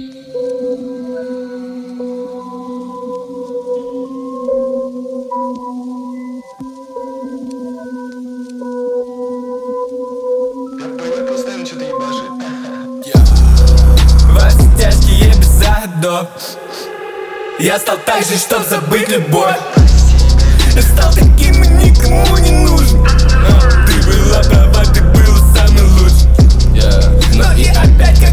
Во все тяжкие без задов я стал так же, чтоб забыть любовь. Я стал таким и никому не нужен. Ты была права, ты был самый лучший. Но и опять как